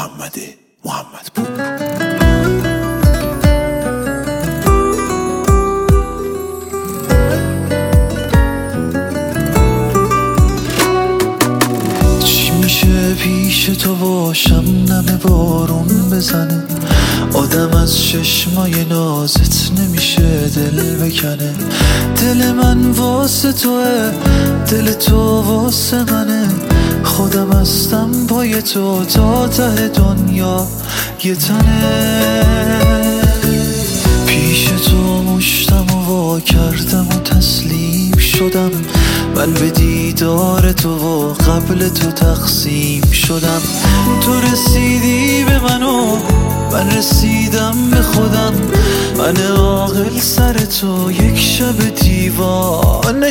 محمد محمدپور. پیش تو باشم نم بارون بزنه، آدم از چشمای نازت نمیشه دل بکنه. دل من واسه توه، دل تو واسه منه، خودم هستم پای تو تا ته دنیا یه تنه. پیش تو مشتم و وا کردم و تسلیم شدم، من به دیدار تو و قبل تو تقسیم شدم. تو رسیدی به من و من رسیدم به خودم، من عاقل سر تو یک شب دیوانه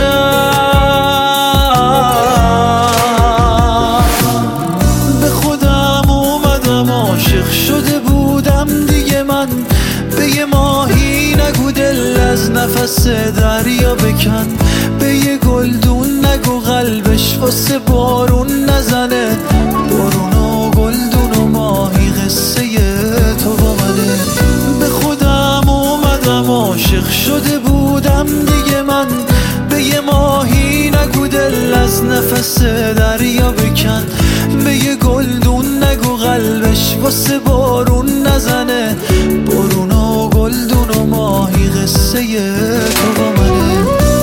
شدم. به خودم اومدم عاشق شده بودم دیگه، من به یه ماهی نگو دل از نفس دریا بکن، به یه گلدون نگو قلبش واسه بارون نزنه. بارون و گلدون و ماهی قصه تو با منه. به خودم اومدم عاشق شده بودم دیگه، من به یه ماهی نگو دل از نفس دریا بکن، به یه گلدون نگو قلبش واسه بارون نزنه. بارون و گلدون و ماهی قصه تو با منه.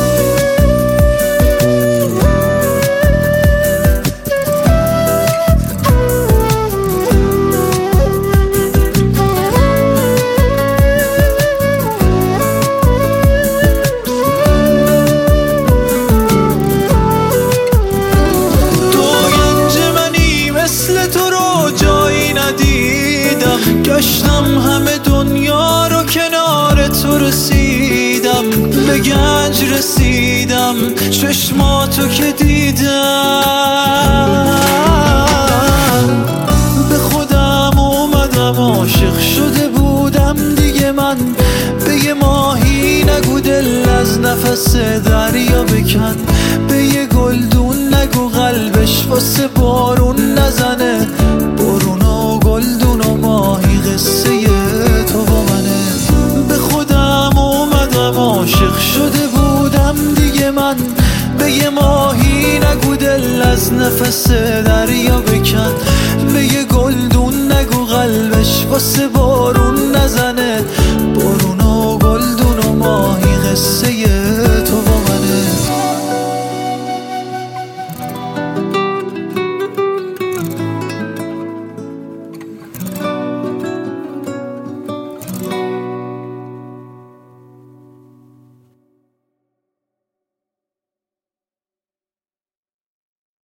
گشتم همه دنیا رو کنار تو رسیدم، به گنج رسیدم چشماتو که دیدم. به خودم اومدم عاشق شده بودم دیگه، من به یه ماهی نگو دل از نفس دریا بکن، به یه گلدون نگو قلبش واسه بارون نزنه. بارون و گلدون و ماهی قصه تو با منه. به خودم اومدم عاشق شده بودم دیگه، من به یه ماهی نگو دل از نفس دریا بکن، به یه گلدون نگو قلبش واسه